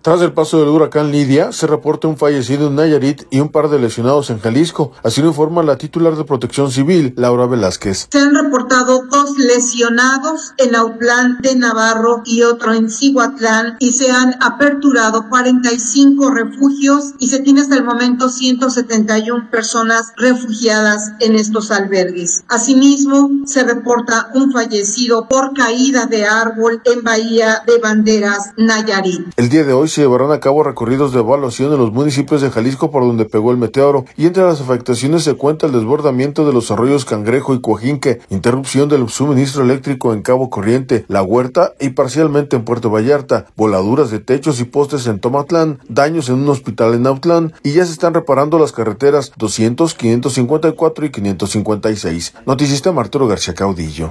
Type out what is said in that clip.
Tras el paso del huracán Lidia, se reporta un fallecido en Nayarit y un par de lesionados en Jalisco. Así lo informa la titular de Protección Civil, Laura Velázquez. Se han reportado 2 lesionados en Autlán de Navarro y otro en Cihuatlán, y se han aperturado 45 refugios y se tiene hasta el momento 171 personas refugiadas en estos albergues. Asimismo, se reporta un fallecido por caída de árbol en Bahía de Banderas, Nayarit. El día de hoy se llevarán a cabo recorridos de evaluación en los municipios de Jalisco por donde pegó el meteoro, y entre las afectaciones se cuenta el desbordamiento de los arroyos Cangrejo y Coajinque, interrupción del suministro eléctrico en Cabo Corriente, La Huerta y parcialmente en Puerto Vallarta, voladuras de techos y postes en Tomatlán, daños en un hospital en Autlán, y ya se están reparando las carreteras 200, 554 y 556. Noticista Arturo García Caudillo.